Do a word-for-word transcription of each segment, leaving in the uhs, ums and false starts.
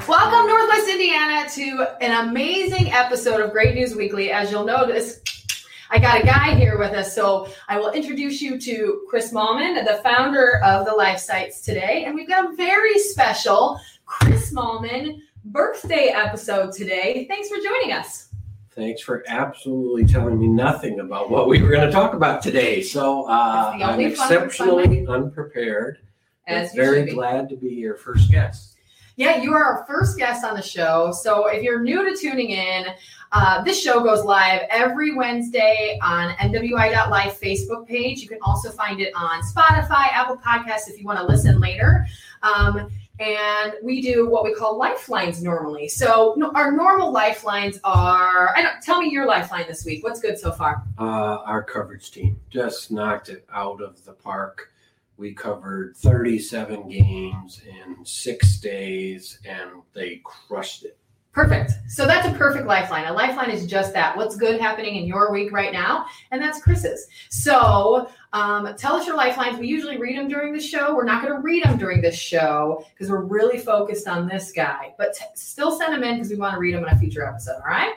Welcome, Northwest Indiana, to an amazing episode of Great News Weekly. As you'll notice, I got a guy here with us, so I will introduce you to Chris Mallman, the founder of the Life Sites today. And we've got a very special Chris Mallman birthday episode today. Thanks for joining us. Thanks for absolutely telling me nothing about what we were going to talk about today. So uh, I'm exceptionally unprepared. As very glad to be your first guest. Yeah, you are our first guest on the show. So if you're new to tuning in, uh, this show goes live every Wednesday on N W I dot life Facebook page. You can also find it on Spotify, Apple Podcasts if you want to listen later. Um, and we do what we call lifelines normally. So no, our normal lifelines are, I don't, tell me your lifeline this week. What's good so far? Uh, our coverage team just knocked it out of the park. We covered thirty-seven games in six days, and they crushed it. Perfect. So that's a perfect lifeline. A lifeline is just that. What's good happening in your week right now? And that's Chris's. So um, tell us your lifelines. We usually read them during the show. We're not going to read them during this show because we're really focused on this guy. But t- still send them in because we want to read them in a future episode. All right?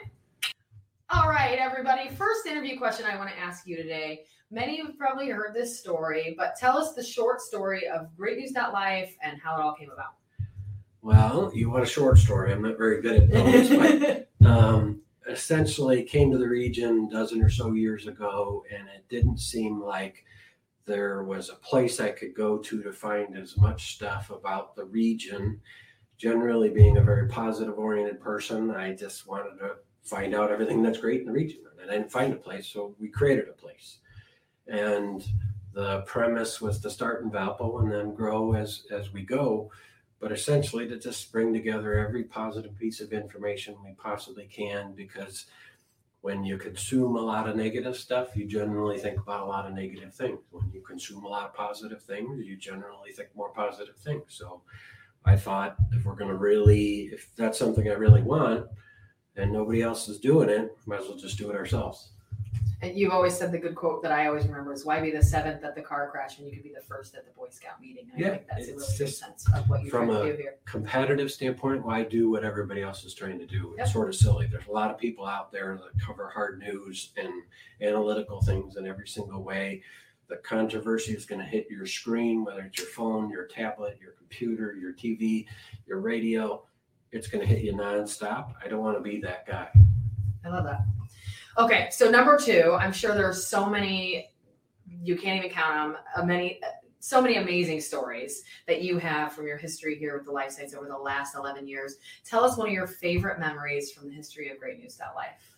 All right, everybody. First interview question I want to ask you today. Many of you have probably heard this story, but tell us the short story of Great News dot life and how it all came about. Well, you want a short story. I'm not very good at those, but um, essentially came to the region a dozen or so years ago, and it didn't seem like there was a place I could go to to find as much stuff about the region. Generally being a very positive-oriented person, I just wanted to find out everything that's great in the region. And I didn't find a place, so we created a place. And the premise was to start in Valpo and then grow as, as we go, but essentially to just bring together every positive piece of information we possibly can, because when you consume a lot of negative stuff, you generally think about a lot of negative things. When you consume a lot of positive things, you generally think more positive things. So I thought if we're going to really, if that's something I really want and nobody else is doing it, might as well just do it ourselves. And you've always said the good quote that I always remember is, why be the seventh at the car crash when you could be the first at the Boy Scout meeting? And yeah, I think that's a really good sense of what you're from trying a to do here. Competitive standpoint, why do what everybody else is trying to do? It's Yep. sort of silly. There's a lot of people out there that cover hard news and analytical things in every single way. The controversy is going to hit your screen, whether it's your phone, your tablet, your computer, your T V, your radio. It's going to hit you nonstop. I don't want to be that guy. I love that. Okay, so number two, I'm sure there's so many, you can't even count them, uh, many, uh, so many amazing stories that you have from your history here with the Life Sites over the last eleven years. Tell us one of your favorite memories from the history of Great News dot life.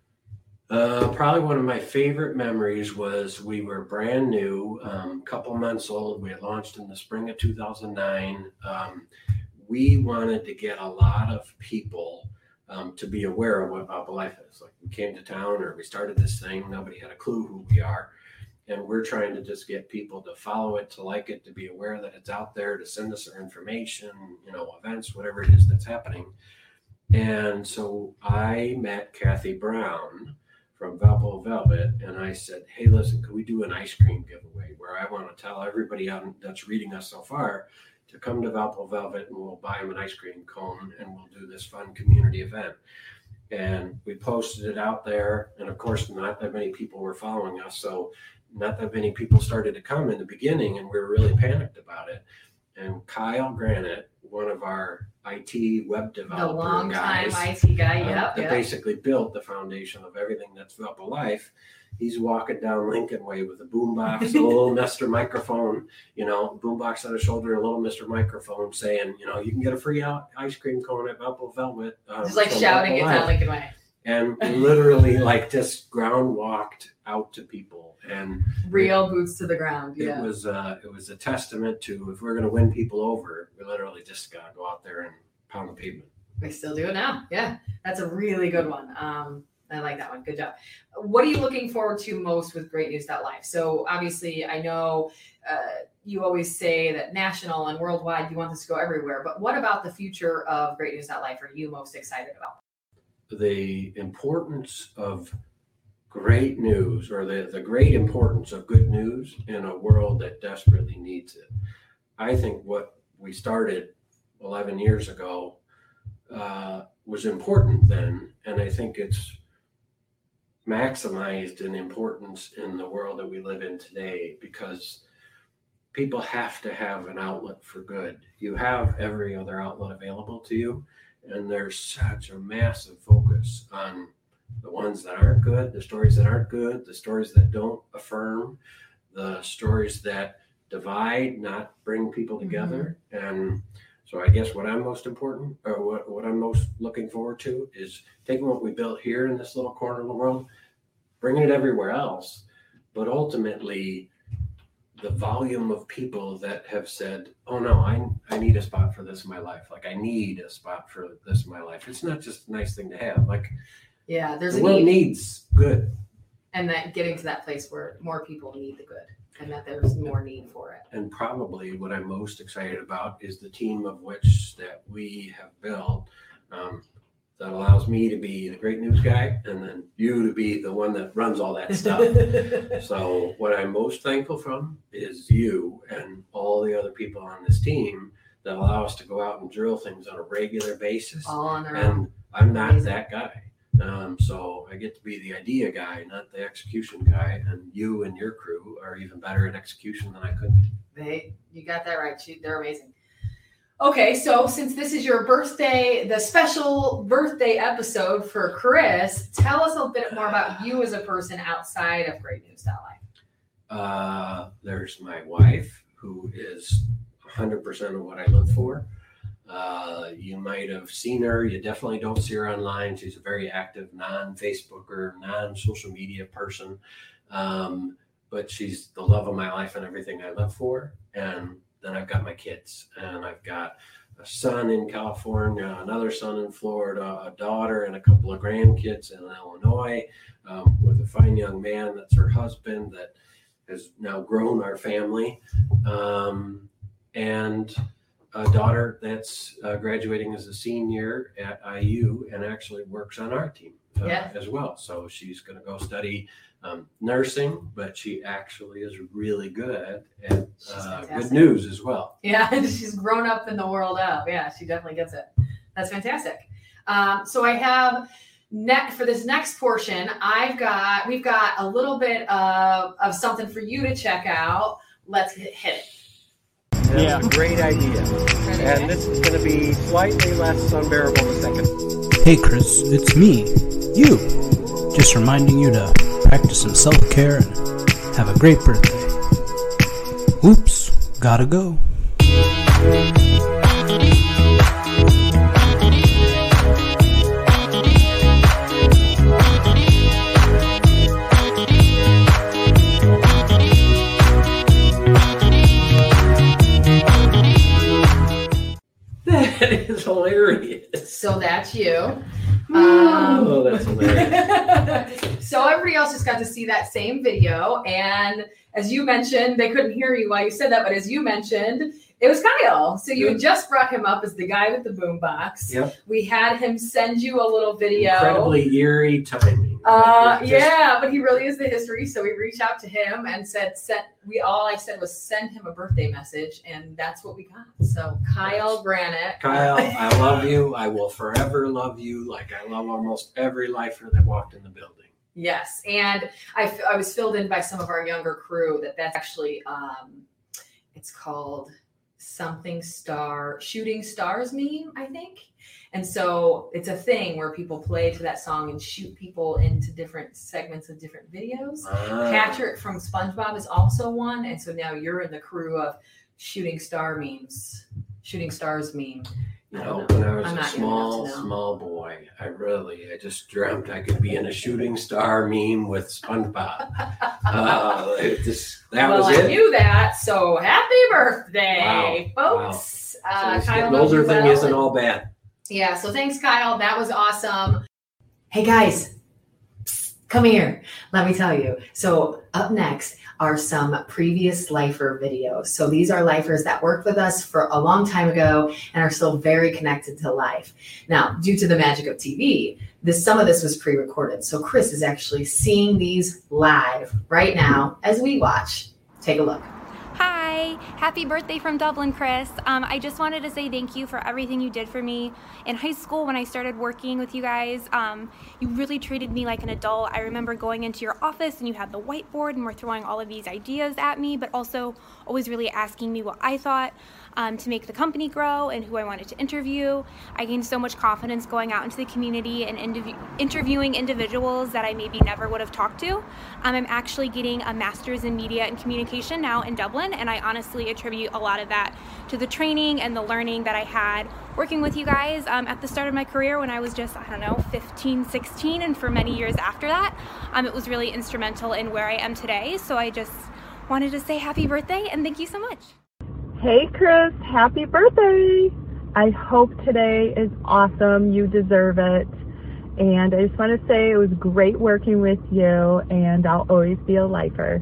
Uh, probably one of my favorite memories was we were brand new, a um, couple months old. We had launched in the spring of two thousand nine. Um, we wanted to get a lot of people Um, to be aware of what Valpo Life is. Like, we came to town or we started this thing, nobody had a clue who we are. And we're trying to just get people to follow it, to like it, to be aware that it's out there, to send us their information, you know, events, whatever it is that's happening. And so I met Kathy Brown from Valpo Velvet, and I said, hey, listen, could we do an ice cream giveaway where I want to tell everybody on, that's reading us so far to come to Valpo Velvet, and we'll buy them an ice cream cone and we'll do this fun community event. And we posted it out there. And of course, not that many people were following us. So not that many people started to come in the beginning, and we were really panicked about it. And Kyle Granite, one of our I T web developer The long guys, time I T guy, uh, yep, that yep. basically built the foundation of everything that's Valpo Life. He's walking down Lincoln Way with a boombox, a little Mister Microphone, you know, boombox on his shoulder, a little Mister Microphone saying, you know, you can get a free out ice cream cone at Valpo Velvet. Um, Just like shouting it down Lincoln Way. And literally like just ground walked out to people, and real boots to the ground. Yeah. It was uh, it was a testament to, if we're going to win people over, we literally just got to go out there and pound the pavement. We still do it now. Yeah, that's a really good one. Um, I like that one. Good job. What are you looking forward to most with Great News dot life? So obviously, I know uh, you always say that national and worldwide, you want this to go everywhere. But what about the future of Great News dot life are you most excited about? The importance of great news, or the, the great importance of good news in a world that desperately needs it. I think what we started eleven years ago uh, was important then. And I think it's maximized in importance in the world that we live in today, because people have to have an outlet for good. You have every other outlet available to you, and there's such a massive focus on the ones that aren't good, the stories that aren't good, the stories that don't affirm, the stories that divide, not bring people together. Mm-hmm. And so I guess what I'm most important, or what, what I'm most looking forward to, is taking what we built here in this little corner of the world, bringing it everywhere else, but ultimately the volume of people that have said, oh no, I I need a spot for this in my life. Like I need a spot for this in my life. It's not just a nice thing to have. Like, yeah, there's the a world need. needs good. And that getting to that place where more people need the good, and that there's more need for it. And probably what I'm most excited about is the team of which that we have built, um, that allows me to be the great news guy, and then you to be the one that runs all that stuff. So what I'm most thankful from is you and all the other people on this team that allow us to go out and drill things on a regular basis. All on their and own. I'm not Amazing. That guy. Um, so I get to be the idea guy, not the execution guy. And you and your crew are even better at execution than I could be. They, you got that right. They're amazing. Okay, so since this is your birthday, the special birthday episode for Chris, tell us a bit more about you as a person outside of Great News Style Life. Uh, there's my wife, who is one hundred percent of what I live for. Uh, you might have seen her. You definitely don't see her online. She's a very active non-Facebooker, non-social media person. Um, but she's the love of my life and everything I live for. And then I've got my kids, and I've got a son in California, another son in Florida, a daughter, and a couple of grandkids in Illinois, um, with a fine young man that's her husband that has now grown our family, um, and a daughter that's uh, graduating as a senior at I U and actually works on our team uh, yeah. as well. So she's going to go study um, nursing, but she actually is really good at uh, good news as well. Yeah, she's grown up in the world of, yeah, she definitely gets it. That's fantastic. Um, so I have, ne- for this next portion, I've got, we've got a little bit of, of something for you to check out. Let's hit, hit it. That's yeah, a great idea. Ready? And this is going to be slightly less unbearable in a second. Hey Chris, it's me, you. Just reminding you to practice some self-care and have a great birthday. Oops, gotta go. That is hilarious. So that's you. Um, oh, that's hilarious. So everybody else just got to see that same video. And as you mentioned, they couldn't hear you while you said that, but as you mentioned, it was Kyle. So you had just brought him up as the guy with the boombox. Yep. We had him send you a little video. Incredibly eerie timing. Uh, just... Yeah, but he really is the history. So we reached out to him and said, send, we all I said was send him a birthday message. And that's what we got. So Kyle Brannick. Kyle, I love you. I will forever love you like I love almost every lifer that walked in the building. Yes. And I, I was filled in by some of our younger crew that that's actually, um, it's called something star, Shooting Stars meme, I think. And so it's a thing where people play to that song and shoot people into different segments of different videos. Ah. Patrick from SpongeBob is also one. And so now you're in the crew of Shooting Star memes, Shooting Stars meme. You know, when I was I'm a small, small boy, I really, I just dreamt I could be in a Shooting Star meme with SpongeBob. uh, it just, that well, was I it. I knew that. So happy birthday, wow. folks. Wow. Uh, so Kyle an older thing well. Isn't and, all bad. Yeah. So thanks, Kyle. That was awesome. Hey, guys, psst, come here. Let me tell you. So up next are some previous lifer videos. So these are lifers that worked with us for a long time ago and are still very connected to life. Now, due to the magic of T V, this some of this was pre-recorded. So Chris is actually seeing these live right now as we watch. Take a look. Hi, Hi, happy birthday from Dublin, Chris. Um, I just wanted to say thank you for everything you did for me in high school when I started working with you guys. Um, you really treated me like an adult. I remember going into your office and you had the whiteboard and were throwing all of these ideas at me, but also always really asking me what I thought um, to make the company grow and who I wanted to interview. I gained so much confidence going out into the community and indiv- interviewing individuals that I maybe never would have talked to. Um, I'm actually getting a master's in media and communication now in Dublin, and I honestly attribute a lot of that to the training and the learning that I had working with you guys um, at the start of my career when I was just, I don't know, fifteen, sixteen, and for many years after that. Um, it was really instrumental in where I am today, so I just wanted to say happy birthday and thank you so much. Hey Chris, happy birthday! I hope today is awesome. You deserve it. And I just want to say it was great working with you, and I'll always be a lifer.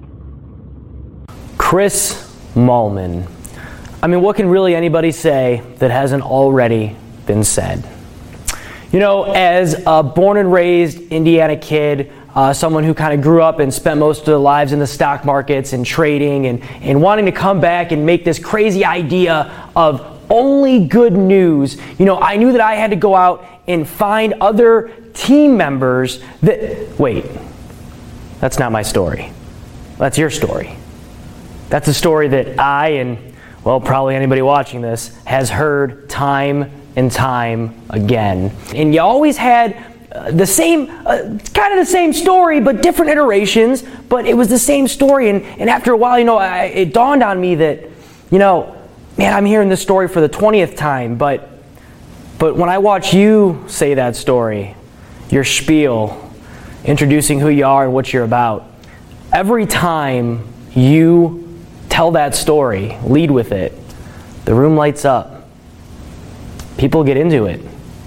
Chris Malman. I mean, what can really anybody say that hasn't already been said? You know, as a born and raised Indiana kid, uh, someone who kind of grew up and spent most of their lives in the stock markets and trading and, and wanting to come back and make this crazy idea of only good news, you know, I knew that I had to go out and find other team members that, wait, that's not my story. That's your story. That's a story that I and, well, probably anybody watching this has heard time and time again. And you always had uh, the same, uh, kind of the same story, but different iterations, but it was the same story. And, and after a while, you know, I, it dawned on me that, you know, man, I'm hearing this story for the twentieth time, but but when I watch you say that story, your spiel, introducing who you are and what you're about, every time you tell that story, lead with it, the room lights up. People get into it.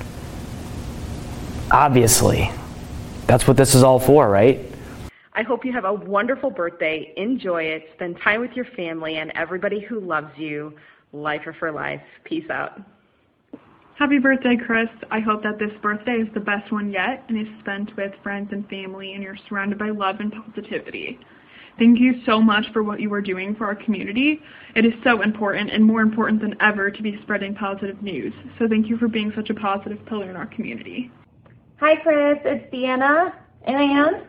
Obviously. That's what this is all for, right? I hope you have a wonderful birthday. Enjoy it. Spend time with your family and everybody who loves you. Lifer for life. Peace out. Happy birthday, Chris. I hope that this birthday is the best one yet and is spent with friends and family and you're surrounded by love and positivity. Thank you so much for what you are doing for our community. It is so important and more important than ever to be spreading positive news. So thank you for being such a positive pillar in our community. Hi, Chris. It's Deanna. And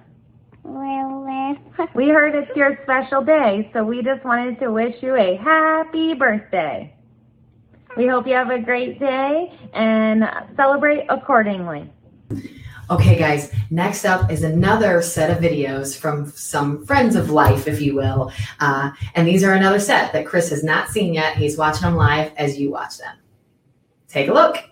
we heard it's your special day, so we just wanted to wish you a happy birthday. We hope you have a great day and celebrate accordingly. Okay, guys, next up is another set of videos from some friends of life, if you will. Uh, and these are another set that Chris has not seen yet. He's watching them live as you watch them. Take a look.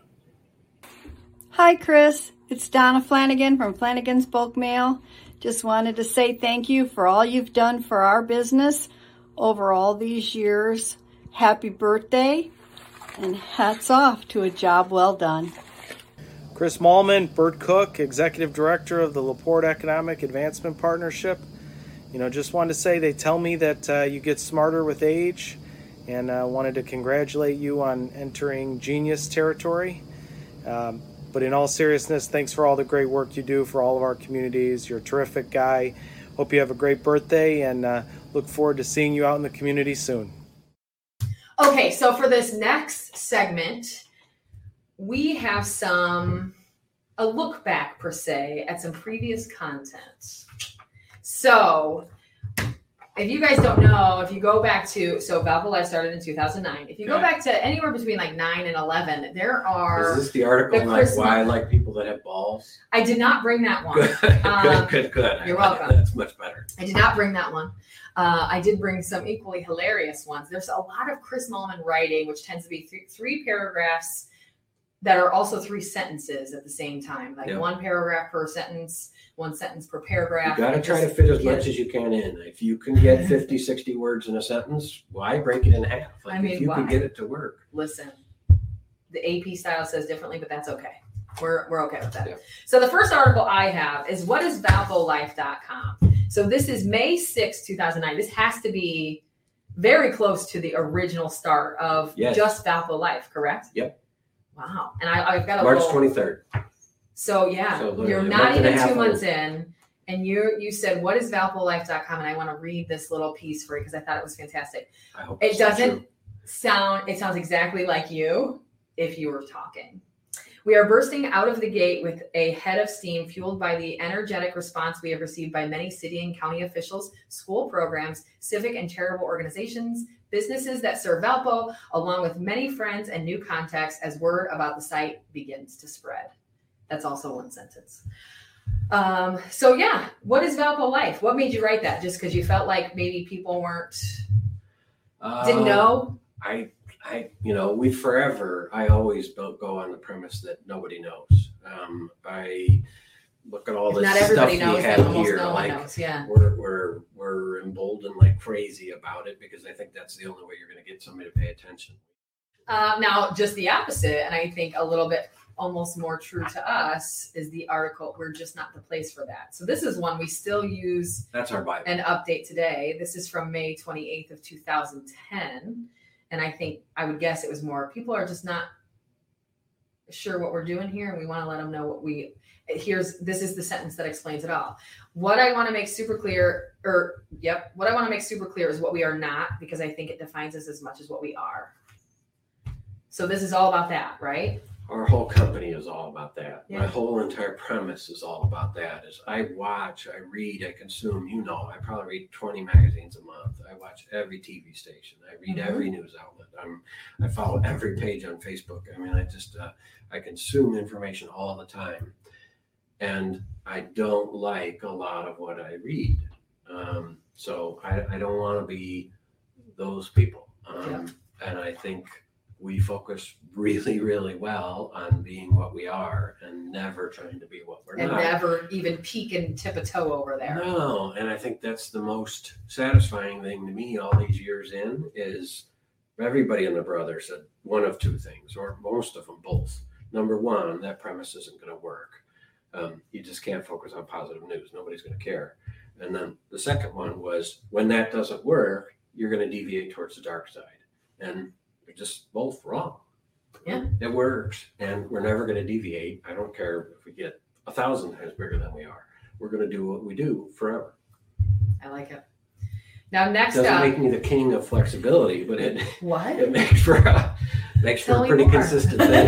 Hi, Chris. It's Donna Flanagan from Flanagan's Bulk Mail. Just wanted to say thank you for all you've done for our business over all these years. Happy birthday, and hats off to a job well done. Chris Malman, Bert Cook, Executive Director of the LaPorte Economic Advancement Partnership. You know, just wanted to say they tell me that uh, you get smarter with age, and uh, wanted to congratulate you on entering genius territory. Um, But in all seriousness, thanks for all the great work you do for all of our communities. You're a terrific guy. Hope you have a great birthday and uh, look forward to seeing you out in the community soon. Okay, so for this next segment, we have some, a look back per se at some previous content. So if you guys don't know, if you go back to, so Valpo Life started in two thousand nine. If you go back to anywhere between like nine and eleven, there are. Is this the article the like Christmas, why I like people that have balls? I did not bring that one. Good, um, good, good, good. You're I, welcome. That's much better. I did not bring that one. Uh, I did bring some equally hilarious ones. There's a lot of Chris Malman writing, which tends to be three, three paragraphs that are also three sentences at the same time, like yeah. one paragraph per sentence, one sentence per paragraph. You got to try to fit as much as you can in. If you can get fifty, sixty words in a sentence, why break it in half? Like I mean, if you why? can get it to work. Listen, the A P style says differently, but that's okay. We're, we're okay with that. Yeah. So the first article I have is what is valpo life dot com? So this is May sixth, two thousand nine. This has to be very close to the original start of yes. just Valpo Life, correct? Yep. Wow. And I, I've got a March little, twenty-third. So yeah, So you're a not month and a even half two months old. in, And you you said, what is valpo life dot com? And I want to read this little piece for you because I thought it was fantastic. I hope it it's doesn't true. sound, it sounds exactly like you if you were talking. We are bursting out of the gate with a head of steam fueled by the energetic response we have received by many city and county officials, school programs, civic and charitable organizations, businesses that serve Valpo, along with many friends and new contacts as word about the site begins to spread. That's also one sentence. Um, so yeah, what is Valpo Life? What made you write that? Just because you felt like maybe people weren't, Uh, didn't know? I, I, you know, we forever, I always go go on the premise that nobody knows. Um, I look at all If this not stuff everybody we knows, have then almost here, no one like knows, yeah. we're, we're, we're emboldened like crazy about it because I think that's the only way you're going to get somebody to pay attention. Um, now, just the opposite, and I think a little bit almost more true to us, is the article, we're just not the place for that. So this is one we still use That's our Bible. and update today. This is from May twenty-eighth of two thousand ten. And I think, I would guess it was more, people are just not sure what we're doing here, and we want to let them know what we, here's, this is the sentence that explains it all. What I want to make super clear, or, yep, what I want to make super clear is what we are not, because I think it defines us as much as what we are. So this is all about that, right? Our whole company is all about that. Yeah. My whole entire premise is all about that. Is I watch, I read, I consume. You know, I probably read twenty magazines a month. I watch every T V station. I read Mhm. every news outlet. I'm, I follow every page on Facebook. I mean, I just, uh, I consume information all the time, and I don't like a lot of what I read. Um, so I, I don't want to be those people. Um, Yeah. And I think we focus really, really well on being what we are and never trying to be what we're And not. never even peek and tip a toe over there. No, and I think that's the most satisfying thing to me all these years in is everybody in the brother said one of two things, or most of them both. Number one, that premise isn't going to work. Um, you just can't focus on positive news. Nobody's going to care. And then the second one was when that doesn't work, you're going to deviate towards the dark side. And they're just both wrong. Yeah. It works, and we're never going to deviate. I don't care if we get a thousand times bigger than we are. We're going to do what we do forever. I like it. Now, next Doesn't up. make me the king of flexibility, but it What? it makes for a makes for Tell a me pretty more. consistent thing.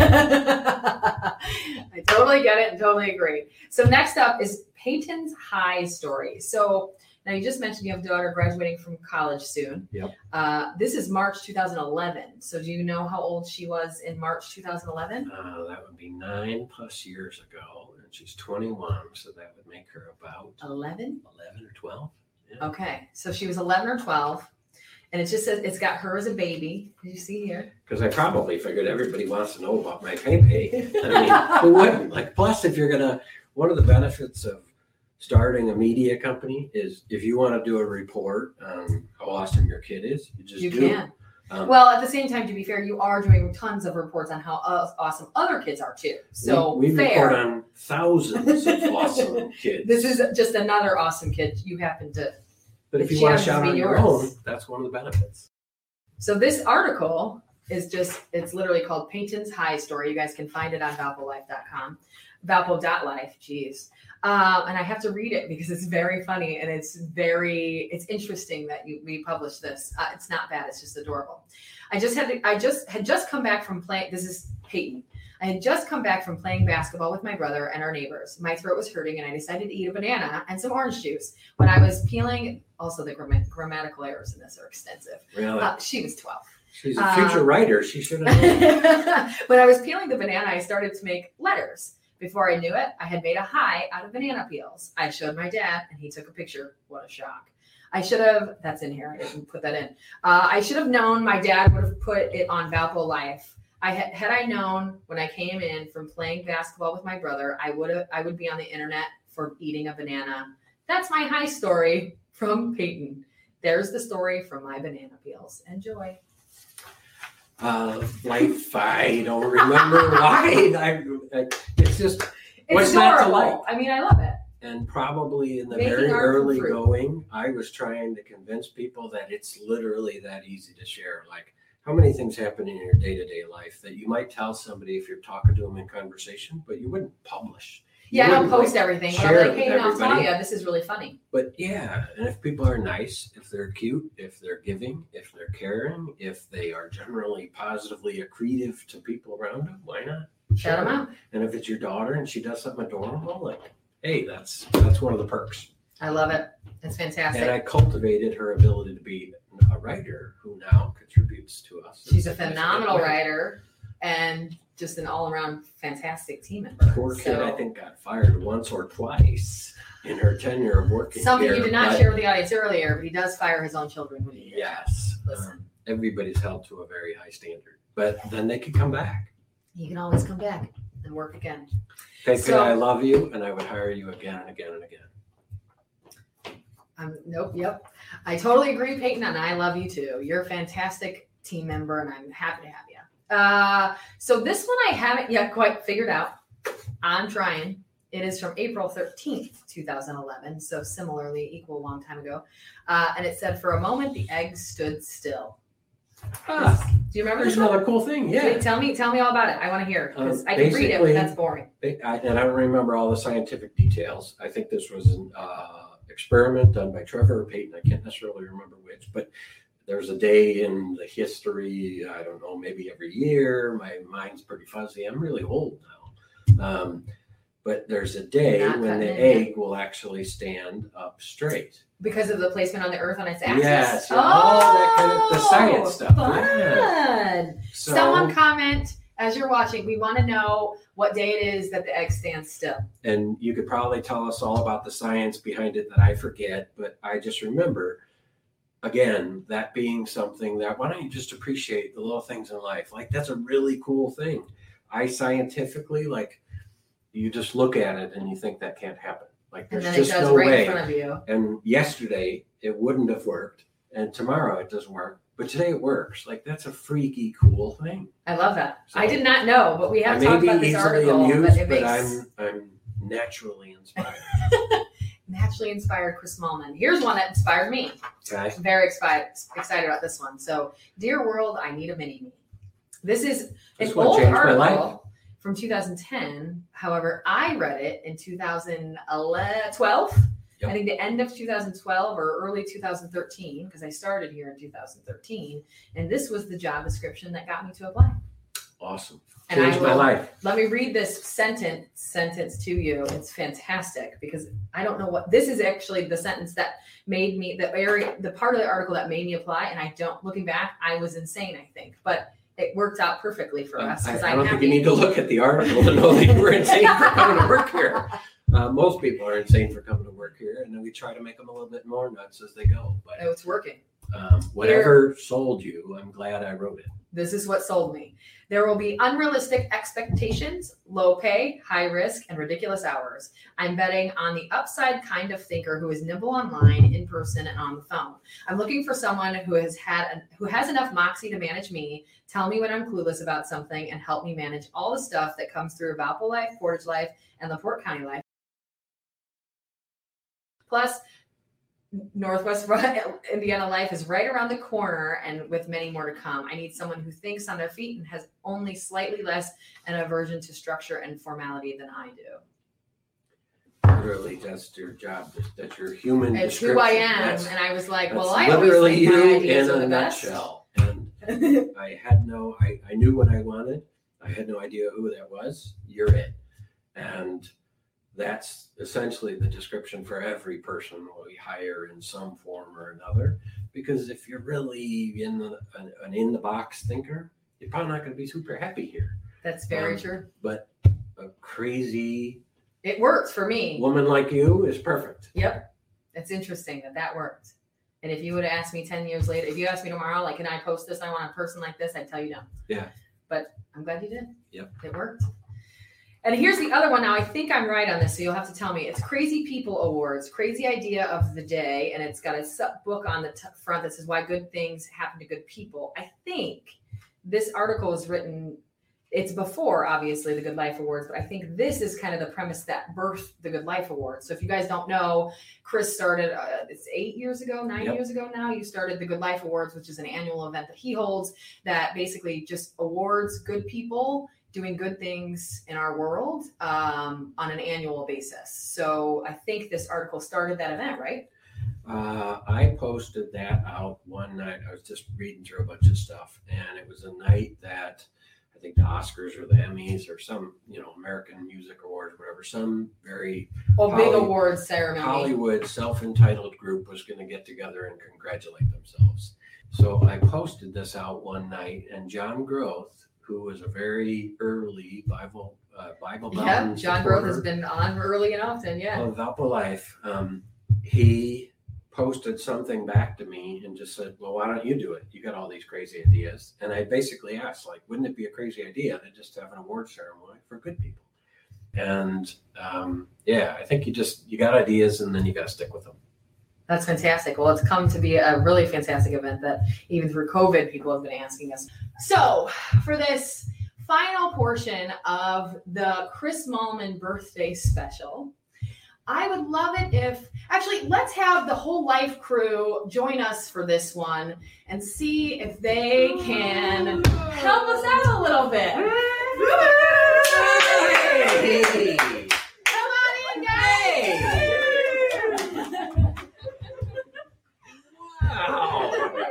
I totally get it and totally agree. So next up is Peyton's High story. So now you just mentioned you have a daughter graduating from college soon. Yep. Uh, this is March two thousand eleven. So do you know how old she was in March two thousand eleven? Uh, that would be nine plus years ago, and she's twenty-one, so that would make her about eleven? eleven or twelve. Yeah. Okay. So she was eleven or twelve. And it just says it's got her as a baby. Did you see here? Because I probably figured everybody wants to know about my pay pay. I mean, who wouldn't? Like, plus, if you're gonna, one of the benefits of starting a media company is if you want to do a report on how awesome your kid is, you just You do. can. Um, Well, at the same time, to be fair, you are doing tons of reports on how uh, awesome other kids are too. So we, we fair. report on thousands of awesome kids. This is just another awesome kid you happen to. But if you she want to happens to shout be on your yours. own, that's one of the benefits. So this article is just, it's literally called Peyton's High Story. You guys can find it on valpo life dot com. valpo dot life, geez. Uh, and I have to read it because it's very funny and it's very, it's interesting that you, we published this. Uh, it's not bad. It's just adorable. I just had, to, I just had just come back from playing, this is Peyton. I had just come back from playing basketball with my brother and our neighbors. My throat was hurting and I decided to eat a banana and some orange juice. When I was peeling, also the gram- grammatical errors in this are extensive. Really? Uh, she was twelve. She's a future um, writer. She should have known. When I was peeling the banana, I started to make letters. Before I knew it, I had made a high out of banana peels. I showed my dad and he took a picture. What a shock. I should have, that's in here. I didn't put that in. Uh, I should have known my dad would have put it on Valpo Life. I had, had I known when I came in from playing basketball with my brother, I would have, I would be on the internet for eating a banana. That's my high story from Peyton. There's the story from my banana peels. Enjoy. Uh, life, I don't remember why. I, I, it's just, It's what's not to like? adorable. I mean, I love it. And probably in the Making very art from early fruit. going, I was trying to convince people that it's literally that easy to share. Like, how many things happen in your day-to-day life that you might tell somebody if you're talking to them in conversation, but you wouldn't publish. Yeah, I don't wouldn't, post like, everything, but share I'm it like, hey, with no, everybody. Talia, this is really funny. But yeah, and if people are nice, if they're cute, if they're giving, if they're caring, if they are generally positively accretive to people around them, why not? Shout them out. And if it's your daughter and she does something adorable, like, hey, that's that's one of the perks. I love it. It's fantastic. And I cultivated her ability to be a writer who now contributes to us. She's a phenomenal writer and just an all-around fantastic team member. Poor kid, So- I think, got fired once or twice in her tenure of working Something here, you did not but share with the audience earlier, but he does fire his own children when he did. yes, Listen. um, everybody's held to a very high standard, but then they can come back. You can always come back and work again. Hey, So- I love you, and I would hire you again and again and again. Um, nope, yep. I totally agree, Peyton, and I love you too. You're a fantastic team member, and I'm happy to have you. Uh, so this one I haven't yet quite figured out. I'm trying. It is from April thirteenth, twenty eleven, so similarly equal long time ago. Uh, and it said, for a moment, the eggs stood still. Ah, Do you remember there's this one? another cool thing. Yeah. Tell me, tell me all about it. I want to hear because Um, I can read it, but basically- that's boring. They- I, and I don't remember all the scientific details. I think this was an uh, experiment done by Trevor or Peyton. I can't necessarily remember which, but there's a day in the history, I don't know, maybe every year. My mind's pretty fuzzy. I'm really old now. Um, but there's a day Not when the cutting it yet. egg will actually stand up straight. Because of the placement on the Earth on its axis. Yes, yeah, all that kind of- the science stuff, Fun. yeah. So, Someone comment as you're watching. We want to know what day it is that the egg stands still. and you could probably tell us all about the science behind it that I forget, but I just remember, again, that being something that, why don't you just appreciate the little things in life? Like, that's a really cool thing. I scientifically, like, you just look at it and you think that can't happen. Like, And there's then it just does no right way. in front of you. And yesterday it wouldn't have worked, and tomorrow it doesn't work, but today it works. Like, that's a freaky cool thing. I love that. So- I did not know, but we have I may talked be about this easily article. amused, but it but makes I'm I'm naturally inspired. naturally inspired Chris Smallman. Here's one that inspired me. Okay. I'm very excited excited about this one. So, Dear World, I Need a Mini Me. This is This an one old changed my article life. from two thousand ten. However, I read it in two thousand twelve. Yep. I think the end of two thousand twelve or early two thousand thirteen, because I started here in two thousand thirteen. And this was the job description that got me to apply. Awesome. And I Changed my will- life. Let me read this sentence sentence to you. It's fantastic because I don't know what this is actually the sentence that made me the area the part of the article that made me apply. And I don't looking back, I was insane, I think. But it worked out perfectly for us. I, 'cause I I'm don't think happy. you need to look at the article to know that you were insane for coming to work here. Uh, most people are insane for coming to work here, and then we try to make them a little bit more nuts as they go. But Oh, it's working. um, whatever sold you, I'm glad I wrote it. This is what sold me. There will be unrealistic expectations, low pay, high risk, and ridiculous hours. I'm betting on the upside kind of thinker who is nimble online, in person, and on the phone. I'm looking for someone who has had who has enough moxie to manage me, tell me when I'm clueless about something, and help me manage all the stuff that comes through Valpo life, Portage life, and LaPorte County life. Plus, Northwest Indiana life is right around the corner, and with many more to come. I need someone who thinks on their feet and has only slightly less an aversion to structure and formality than I do. Literally, that's your job. That's your human It's who I description. am, That's- and I was like, that's well, I always literally think my you ideas in are a the best. nutshell. And I had no, I, I knew what I wanted. I had no idea who that was. You're it. And that's essentially the description for every person we hire in some form or another. Because if you're really in the, an, an in the box thinker, you're probably not going to be super happy here. That's very Um, true. But a crazy It works for me. woman like you is perfect. Yep. It's interesting that that worked. And if you would have asked me ten years later, if you asked me tomorrow, like, can I post this? I want a person like this. I'd tell you no. Yeah. But I'm glad you did. Yep. It worked. And here's the other one. Now, I think I'm right on this, so you'll have to tell me. It's Crazy People Awards, crazy idea of the day. And it's got a sub book on the t- front that says why good things happen to good people. I think this article was written, it's before, obviously, the Good Life Awards, but I think this is kind of the premise that birthed the Good Life Awards. So if you guys don't know, Chris started, uh, it's eight years ago, nine Yep. years ago now, you started the Good Life Awards, which is an annual event that he holds that basically just awards good people doing good things in our world um, on an annual basis. So I think this article started that event, right? Uh, I posted that out one night. I was just reading through a bunch of stuff, and it was a night that I think the Oscars or the Emmys or some, you know, American Music Awards, whatever, some very well, Holly- big awards ceremony. Hollywood self-entitled group was going to get together and congratulate themselves. So I posted this out one night, and John Groth, who was a very early Bible uh, Bible yeah, John Groth has been on early and often, yeah. Of Valpo Life, um, he posted something back to me and just said, well, why don't you do it? You got all these crazy ideas. And I basically asked, like, wouldn't it be a crazy idea to just have an award ceremony for good people? And um, yeah, I think you just, you got ideas and then you got to stick with them. That's fantastic. Well, it's come to be a really fantastic event that even through COVID, people have been asking us. So for this final portion of the Chris Mahlman birthday special, I would love it if, actually, let's have the whole Life crew join us for this one and see if they can help us out a little bit. Hey. Come on in, guys. Wow.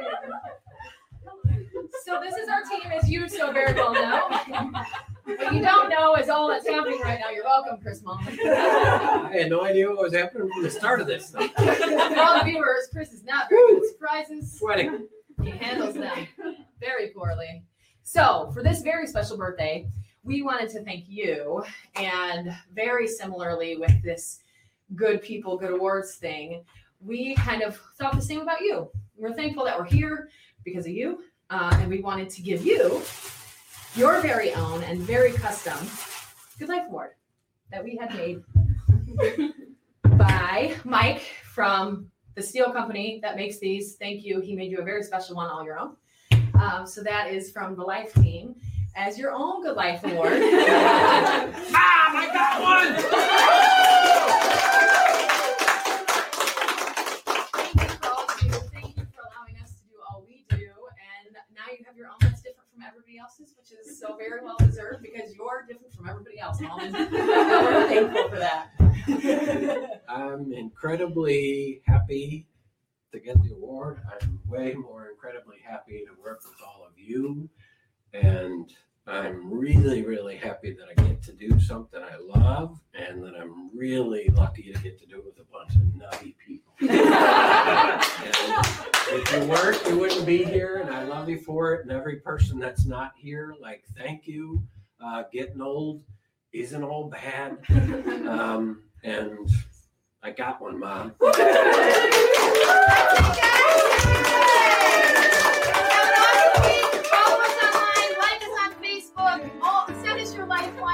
So this is our team, as you so very well know. What you don't know is all that's happening right now. You're welcome, Chris Mahlman. I had no idea what was happening from the start of this thing. For all the viewers, Chris is not very good at surprises. Sweating. He handles them very poorly. So for this very special birthday, we wanted to thank you, and very similarly with this Good People, Good Awards thing, we kind of thought the same about you. We're thankful that we're here because of you, uh, and we wanted to give you your very own and very custom Good Life Award that we had made by Mike from the steel company that makes these. Thank you. He made you a very special one all your own. Um, so that is from the Life team as your own Good Life Award. Ah, I got one! Thank you for all you do. Thank you for allowing us to do all we do. And now you have your own that's different from everybody else's, which is so very well deserved because you're different from everybody else, Mom. We're thankful for that. I'm incredibly happy to get the award. I'm way more incredibly happy to work with all of you. And I'm really, really happy that I get to do something I love, and that I'm really lucky to get to do it with a bunch of nutty people. If you weren't, you wouldn't be here, and I love you for it. And every person that's not here, like, thank you. Uh, getting old isn't all bad. Um, and I got one, Mom. Follow us online, like us on Facebook, all, send us your lifeline.